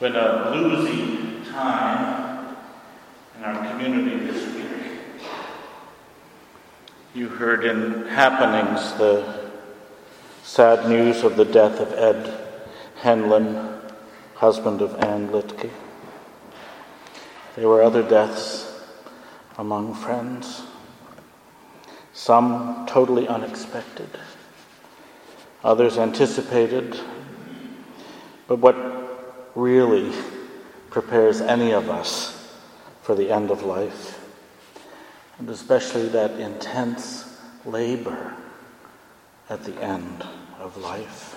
been a bluesy time in our community this week. You heard in Happenings the sad news of the death of Ed Henlon, husband of Ann Litke. There were other deaths among friends, some totally unexpected, others anticipated. But what really prepares any of us for the end of life, and especially that intense labor at the end of life?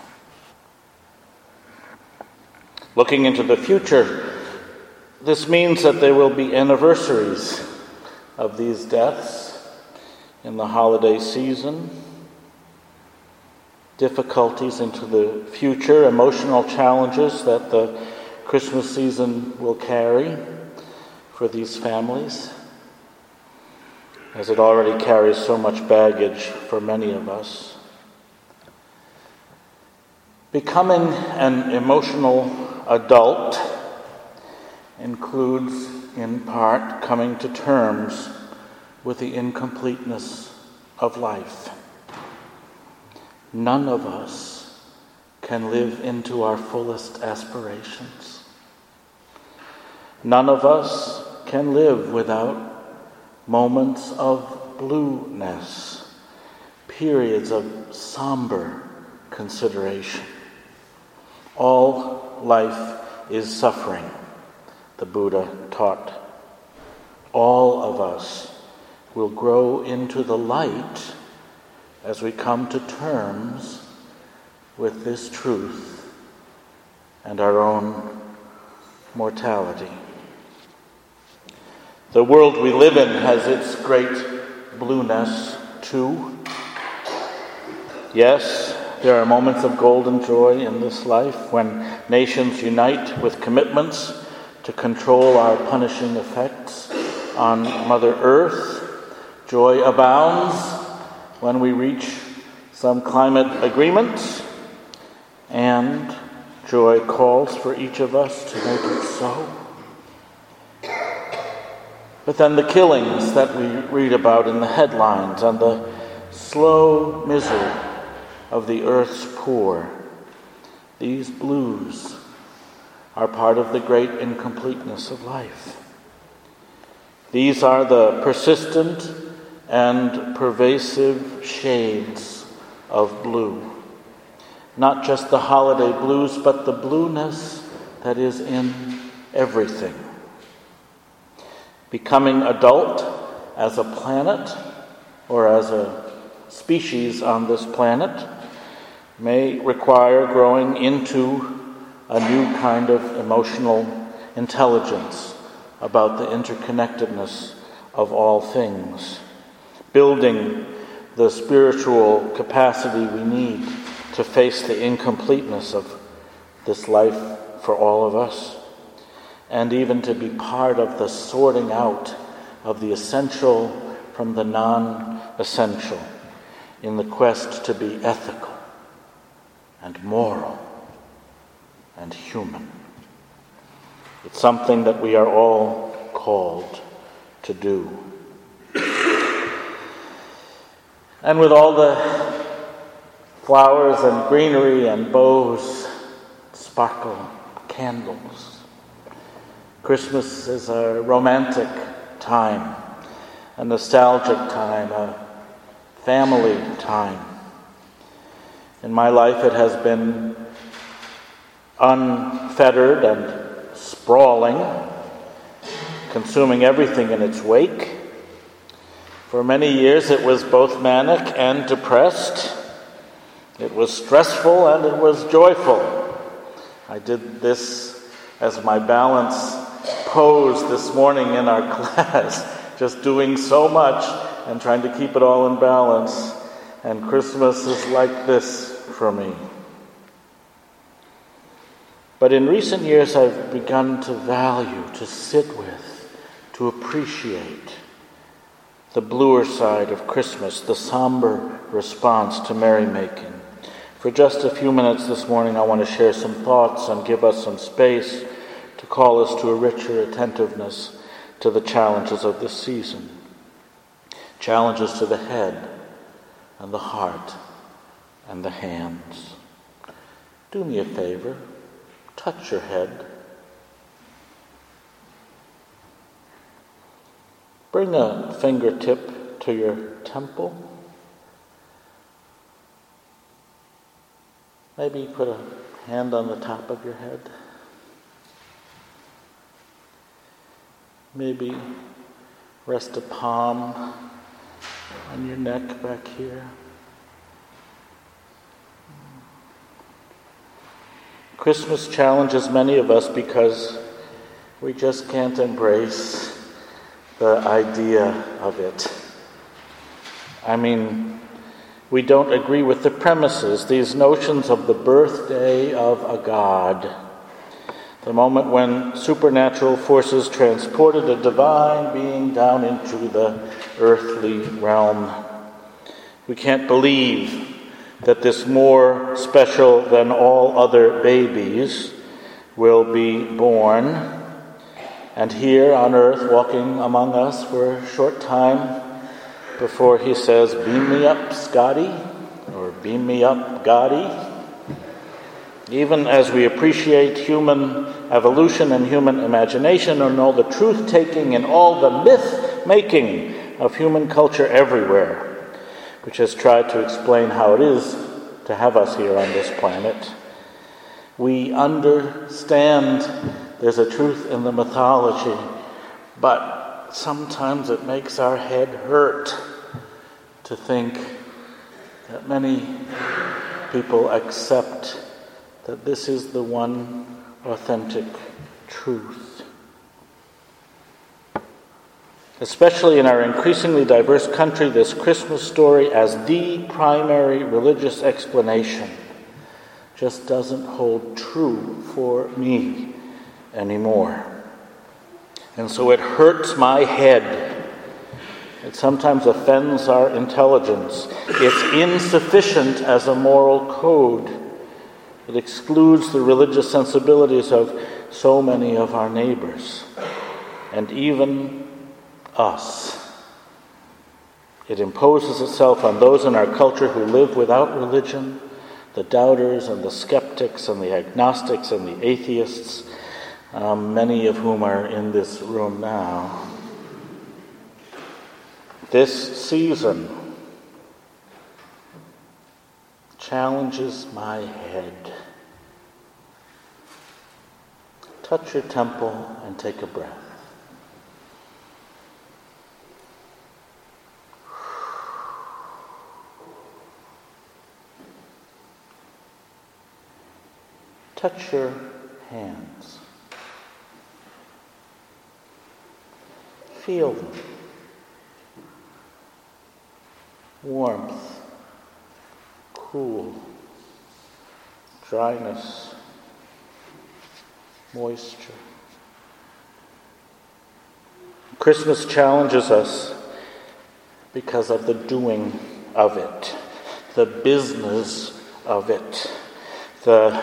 Looking into the future, this means that there will be anniversaries of these deaths in the holiday season, difficulties into the future, emotional challenges that the Christmas season will carry for these families, as it already carries so much baggage for many of us. Becoming an emotional adult includes, in part, coming to terms with the incompleteness of life. None of us can live into our fullest aspirations. None of us can live without moments of blueness, periods of somber consideration. All life is suffering, the Buddha taught. All of us will grow into the light as we come to terms with this truth and our own mortality. The world we live in has its great blueness too. Yes, there are moments of golden joy in this life when nations unite with commitments to control our punishing effects on Mother Earth. Joy abounds when we reach some climate agreements, and joy calls for each of us to make it so. But then the killings that we read about in the headlines and the slow misery of the earth's poor, these blues are part of the great incompleteness of life. These are the persistent and pervasive shades of blue. Not just the holiday blues, but the blueness that is in everything. Becoming adult as a planet or as a species on this planet may require growing into a new kind of emotional intelligence about the interconnectedness of all things, building the spiritual capacity we need to face the incompleteness of this life for all of us, and even to be part of the sorting out of the essential from the non-essential in the quest to be ethical and moral and human. It's something that we are all called to do. And with all the flowers and greenery and bows, sparkle, candles, Christmas is a romantic time, a nostalgic time, a family time. In my life, it has been unfettered and sprawling, consuming everything in its wake. For many years, it was both manic and depressed. It was stressful and it was joyful. I did this as my balance pose this morning in our class, just doing so much and trying to keep it all in balance. And Christmas is like this for me. But in recent years, I've begun to value, to sit with, to appreciate the bluer side of Christmas, the somber response to merrymaking. For just a few minutes this morning, I want to share some thoughts and give us some space to call us to a richer attentiveness to the challenges of this season. Challenges to the head and the heart and the hands. Do me a favor, touch your head. Bring a fingertip to your temple. Maybe put a hand on the top of your head. Maybe rest a palm on your neck back here. Christmas challenges many of us because we just can't embrace the idea of it. I mean, we don't agree with the premises, these notions of the birthday of a God, the moment when supernatural forces transported a divine being down into the earthly realm. We can't believe that this more special than all other babies will be born, and here on earth, walking among us for a short time before he says, "Beam me up, Scotty," or "Beam me up, Gotti." Even as we appreciate human evolution and human imagination and all the truth-taking and all the myth-making of human culture everywhere, which has tried to explain how it is to have us here on this planet, we understand there's a truth in the mythology, but sometimes it makes our head hurt to think that many people accept that this is the one authentic truth. Especially in our increasingly diverse country, this Christmas story as the primary religious explanation just doesn't hold true for me anymore. And so it hurts my head. It sometimes offends our intelligence. It's insufficient as a moral code. It excludes the religious sensibilities of so many of our neighbors, and even us. It imposes itself on those in our culture who live without religion, the doubters and the skeptics and the agnostics and the atheists, many of whom are in this room now. This season challenges my head. Touch your temple and take a breath. Touch your hands. Feel them. Warmth, cool, dryness, moisture. Christmas challenges us because of the doing of it, the business of it, the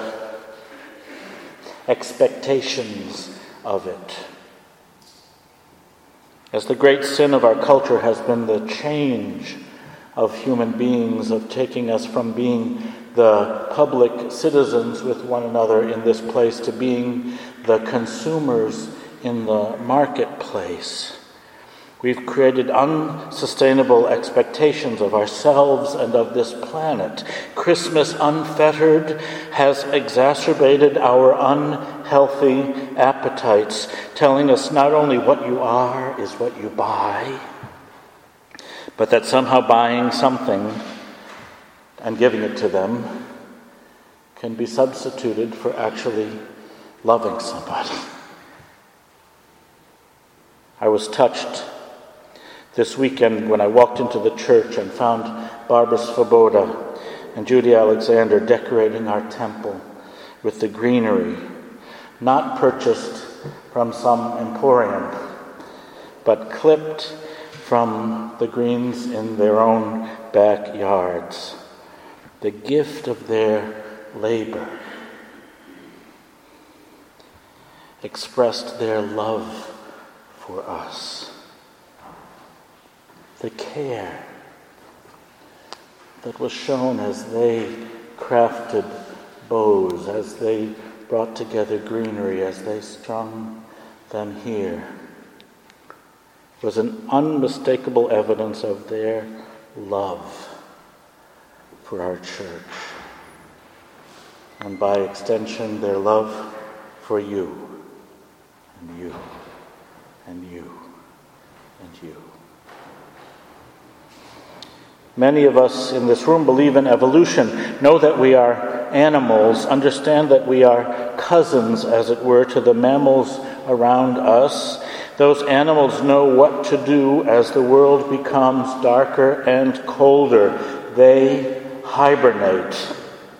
expectations of it. As the great sin of our culture has been the change of human beings, of taking us from being the public citizens with one another in this place to being the consumers in the marketplace. We've created unsustainable expectations of ourselves and of this planet. Christmas unfettered has exacerbated our unhealthy appetites, telling us not only what you are is what you buy, but that somehow buying something and giving it to them can be substituted for actually loving somebody. I was touched this weekend when I walked into the church and found Barbara Svoboda and Judy Alexander decorating our temple with the greenery, not purchased from some emporium, but clipped from the greens in their own backyards. The gift of their labor. expressed their love for us. The care that was shown as they crafted bows, as they brought together greenery, as they strung them here, was an unmistakable evidence of their love for our church, and by extension, their love for you, and you, and you, and you. Many of us in this room believe in evolution, know that we are animals, understand that we are cousins, as it were, to the mammals around us. Those animals know what to do as the world becomes darker and colder. They hibernate.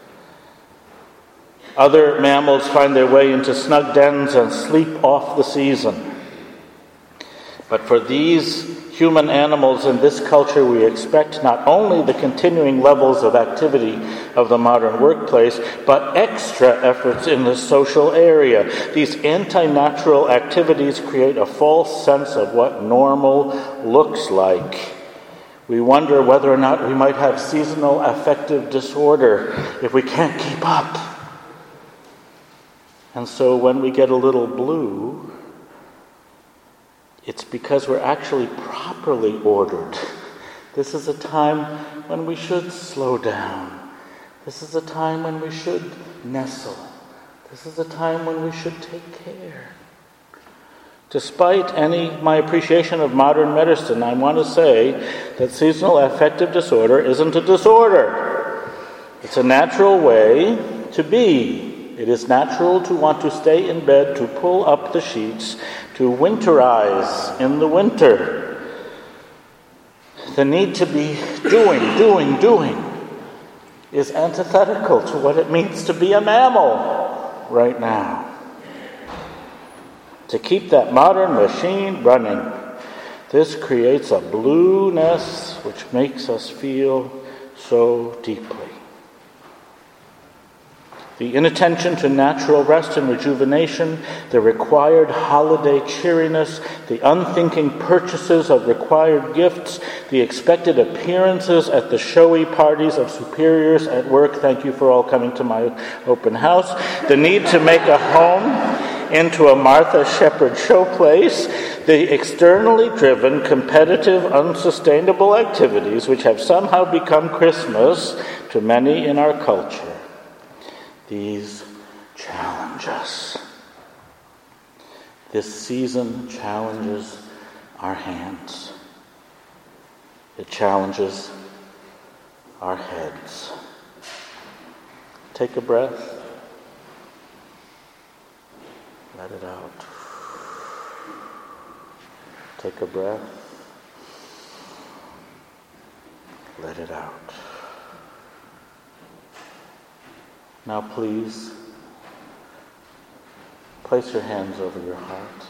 Other mammals find their way into snug dens and sleep off the season. But for these human animals in this culture, we expect not only the continuing levels of activity of the modern workplace, but extra efforts in the social area. These anti-natural activities create a false sense of what normal looks like. We wonder whether or not we might have seasonal affective disorder if we can't keep up. And so when we get a little blue, it's because we're actually properly ordered. This is a time when we should slow down. This is a time when we should nestle. This is a time when we should take care. Despite my appreciation of modern medicine, I want to say that seasonal affective disorder isn't a disorder. It's a natural way to be. It is natural to want to stay in bed, to pull up the sheets, to winterize in the winter. The need to be doing is antithetical to what it means to be a mammal right now. To keep that modern machine running, this creates a blueness which makes us feel so deeply. The inattention to natural rest and rejuvenation, the required holiday cheeriness, the unthinking purchases of required gifts, the expected appearances at the showy parties of superiors at work. Thank you for all coming to my open house. The need to make a home into a Martha Shepherd showplace, the externally driven, competitive, unsustainable activities which have somehow become Christmas to many in our culture. These challenge us. This season challenges our hands. It challenges our heads. Take a breath. Let it out. Take a breath. Let it out. Now please, place your hands over your heart.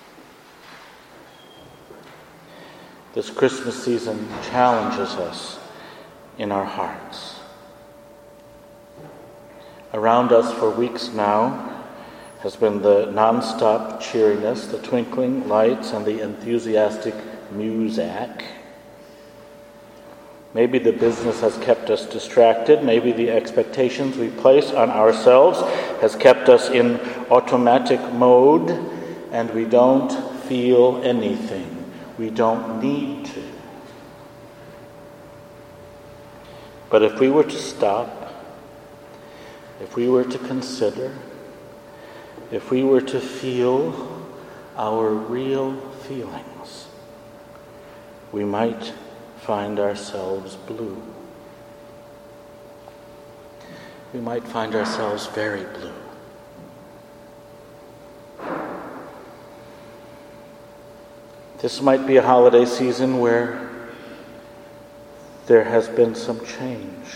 This Christmas season challenges us in our hearts. Around us for weeks now has been the non-stop cheeriness, the twinkling lights, and the enthusiastic music. Maybe the business has kept us distracted. Maybe the expectations we place on ourselves has kept us in automatic mode, and we don't feel anything. We don't need to. But if we were to stop, if we were to consider, if we were to feel our real feelings, we might find ourselves blue. We might find ourselves very blue. This might be a holiday season where there has been some change.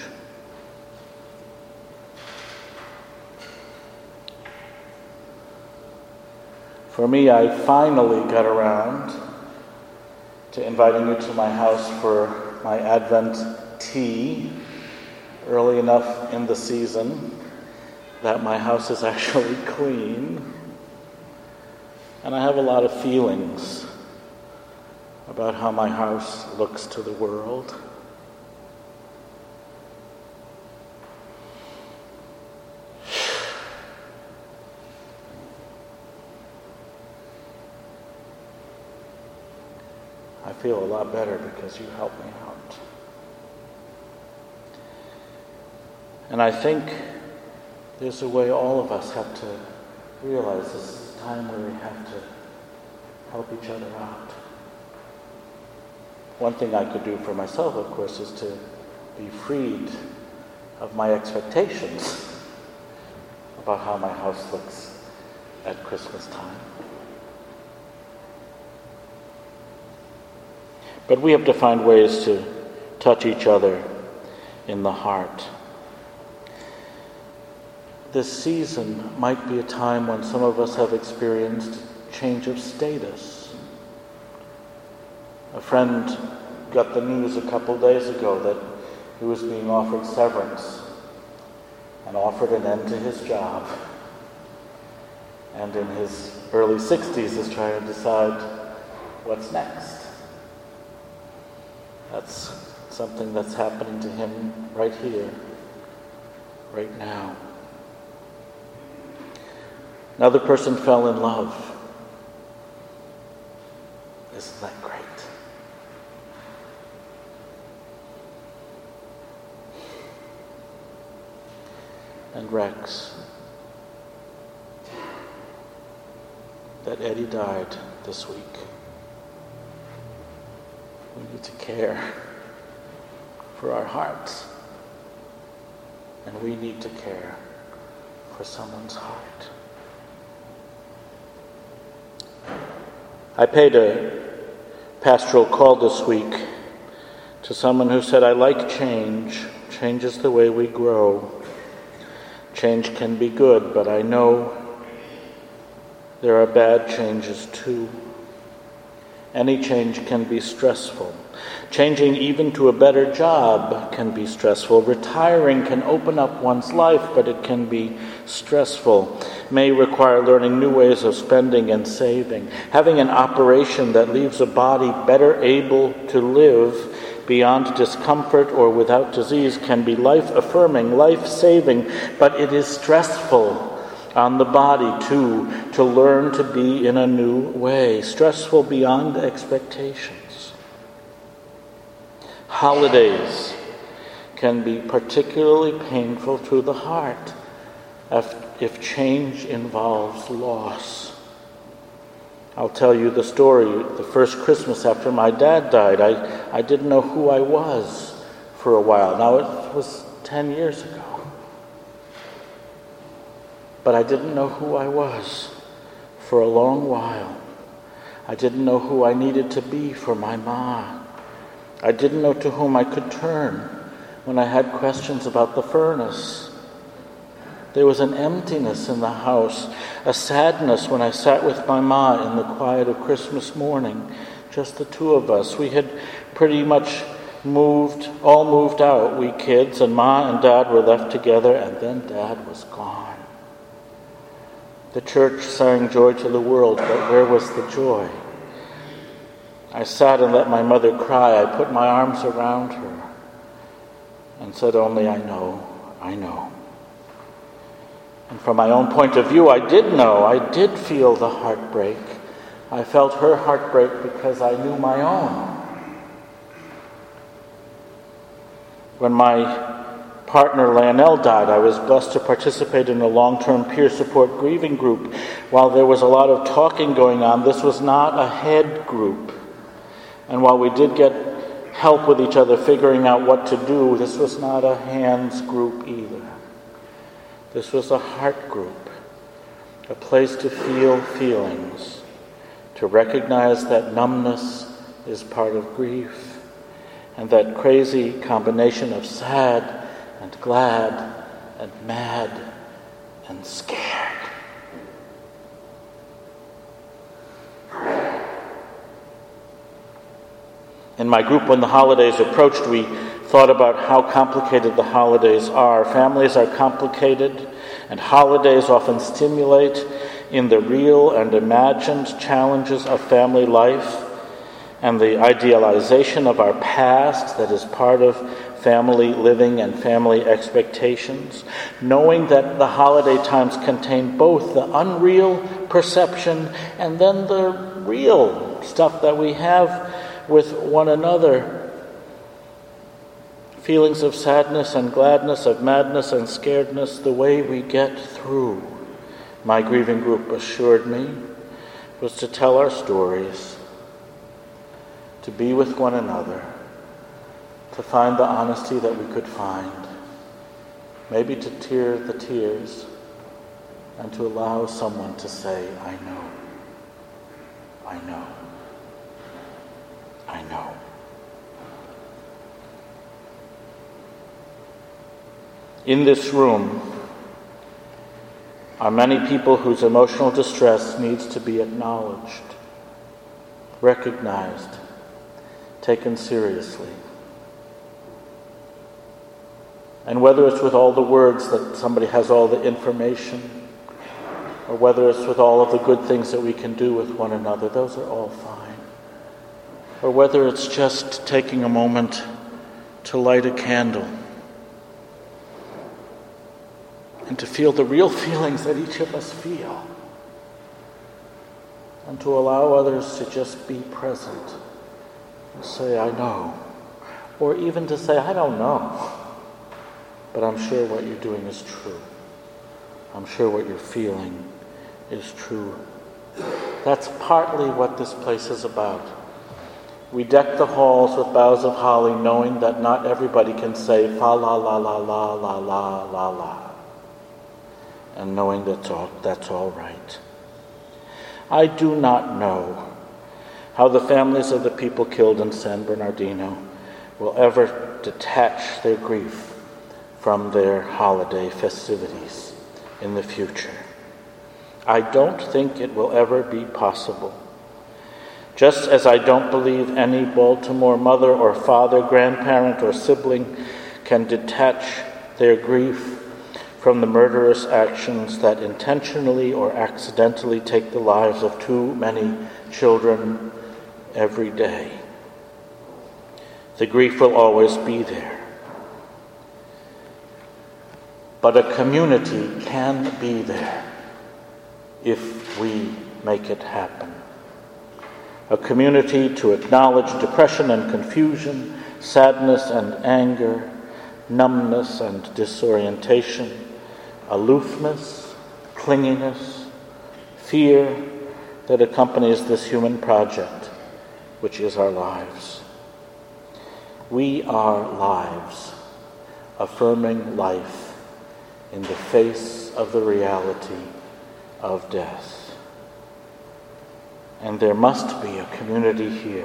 For me, I finally got around to inviting you to my house for my Advent tea early enough in the season that my house is actually clean. And I have a lot of feelings about how my house looks to the world. I feel a lot better because you helped me out. And I think there's a way all of us have to realize this is a time where we have to help each other out. One thing I could do for myself, of course, is to be freed of my expectations about how my house looks at Christmas time. But we have to find ways to touch each other in the heart. This season might be a time when some of us have experienced change of status. A friend got the news a couple days ago that he was being offered severance and offered an end to his job. And in his early 60s is trying to decide what's next. That's something that's happening to him right here, right now. Another person fell in love. Isn't that great? And Rex, that Eddie died this week. We need to care for our hearts. And we need to care for someone's heart. I paid a pastoral call this week to someone who said, I like change. Change is the way we grow. Change can be good, but I know there are bad changes too. Any change can be stressful. Changing even to a better job can be stressful. Retiring can open up one's life, but it can be stressful. May require learning new ways of spending and saving. Having an operation that leaves a body better able to live beyond discomfort or without disease can be life-affirming, life-saving, but it is stressful on the body, too, to learn to be in a new way, stressful beyond expectations. Holidays can be particularly painful to the heart if change involves loss. I'll tell you the story. The first Christmas after my dad died, I didn't know who I was for a while. Now, it was 10 years ago. But I didn't know who I was for a long while. I didn't know who I needed to be for my ma. I didn't know to whom I could turn when I had questions about the furnace. There was an emptiness in the house, a sadness when I sat with my ma in the quiet of Christmas morning, just the two of us. We had pretty much moved out, we kids, and ma and dad were left together, and then dad was gone. The church sang Joy to the World, but where was the joy? I sat and let my mother cry. I put my arms around her and said only, I know. And from my own point of view, I did know. I did feel the heartbreak. I felt her heartbreak because I knew my own. When my partner Lionel died, I was blessed to participate in a long-term peer support grieving group. While there was a lot of talking going on, this was not a head group. And while we did get help with each other figuring out what to do, this was not a hands group either. This was a heart group, a place to feel feelings, to recognize that numbness is part of grief, and that crazy combination of sad and glad and mad and scared. In my group, when the holidays approached, we thought about how complicated the holidays are. Families are complicated, and holidays often stimulate in the real and imagined challenges of family life and the idealization of our past that is part of family living and family expectations, knowing that the holiday times contain both the unreal perception and then the real stuff that we have with one another. Feelings of sadness and gladness, of madness and scaredness, the way we get through, my grieving group assured me, was to tell our stories, to be with one another, to find the honesty that we could find, maybe to tear the tears, and to allow someone to say, I know, I know, I know. In this room are many people whose emotional distress needs to be acknowledged, recognized, taken seriously. And whether it's with all the words that somebody has all the information, or whether it's with all of the good things that we can do with one another, those are all fine. Or whether it's just taking a moment to light a candle and to feel the real feelings that each of us feel, and to allow others to just be present and say, I know, or even to say, I don't know, but I'm sure what you're doing is true. I'm sure what you're feeling is true. That's partly what this place is about. We deck the halls with boughs of holly, knowing that not everybody can say fa la la la la la la la la, and knowing that's all right. I do not know how the families of the people killed in San Bernardino will ever detach their grief from their holiday festivities in the future. I don't think it will ever be possible. Just as I don't believe any Baltimore mother or father, grandparent or sibling can detach their grief from the murderous actions that intentionally or accidentally take the lives of too many children every day. The grief will always be there. But a community can be there if we make it happen. A community to acknowledge depression and confusion, sadness and anger, numbness and disorientation, aloofness, clinginess, fear that accompanies this human project, which is our lives. We are lives, affirming life in the face of the reality of death. And there must be a community here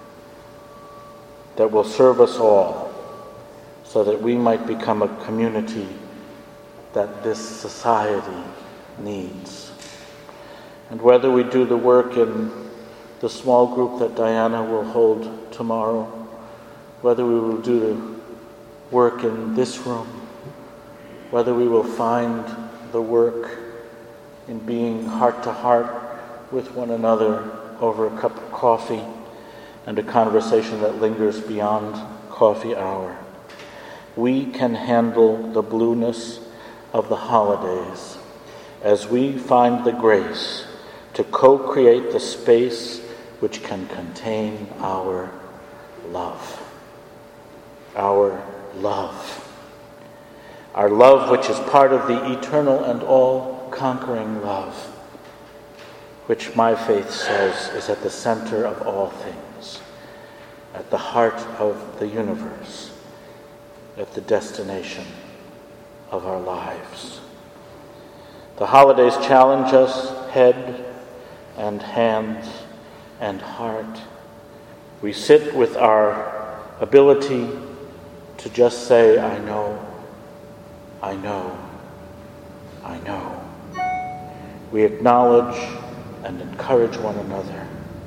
that will serve us all so that we might become a community that this society needs. And whether we do the work in the small group that Diana will hold tomorrow, whether we will do the work in this room, whether we will find the work in being heart to heart with one another over a cup of coffee and a conversation that lingers beyond coffee hour, we can handle the blueness of the holidays as we find the grace to co-create the space which can contain our love. Our love. Our love which is part of the eternal and all-conquering love, which my faith says is at the center of all things, at the heart of the universe, at the destination of our lives. The holidays challenge us, head and hands and heart. We sit with our ability to just say, I know, I know, I know. We acknowledge and encourage one another.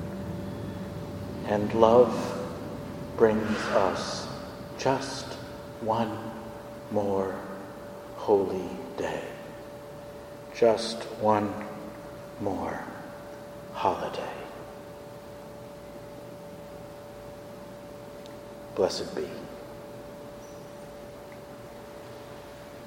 And love brings us just one more holy day. Just one more holiday. Blessed be.